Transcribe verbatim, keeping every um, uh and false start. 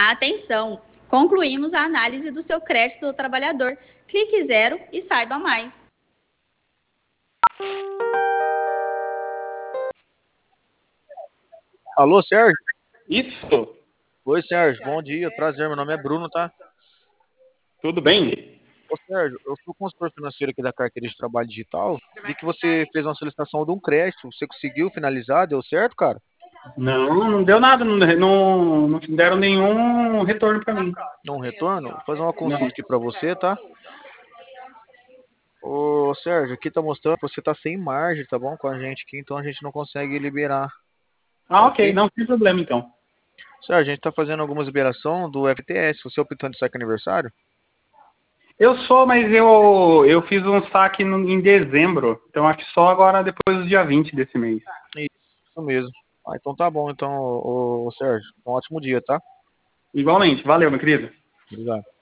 Atenção! Concluímos a análise do seu crédito do trabalhador. Clique zero e saiba mais. Alô, Sérgio? Isso, Oi, Sérgio. Bom dia. Prazer. Meu nome é Bruno, tá? tudo bem? Ô, Sérgio, eu sou consultor financeiro aqui da carteira de trabalho digital. Vi que você fez uma solicitação de um crédito. Você conseguiu finalizar? Deu certo, cara? Não, não deu nada, não, não, não deram nenhum retorno para mim. Não retorno? Vou fazer uma Não. consulta aqui pra você, tá? Ô, Sérgio, aqui tá mostrando que você tá sem margem, tá bom? Com a gente aqui, então a gente não consegue liberar, tá Ah, ok, ok? não tem problema então. Sérgio, a gente tá fazendo algumas liberação do F T S. Você optando de saque aniversário? Eu sou, mas eu, eu fiz um saque no, em dezembro, então acho que só agora depois do dia vinte desse mês. Isso, isso mesmo. Ah, então tá bom, então, ô, ô, Sérgio. Um ótimo dia, tá? Igualmente, valeu, meu querido. Obrigado.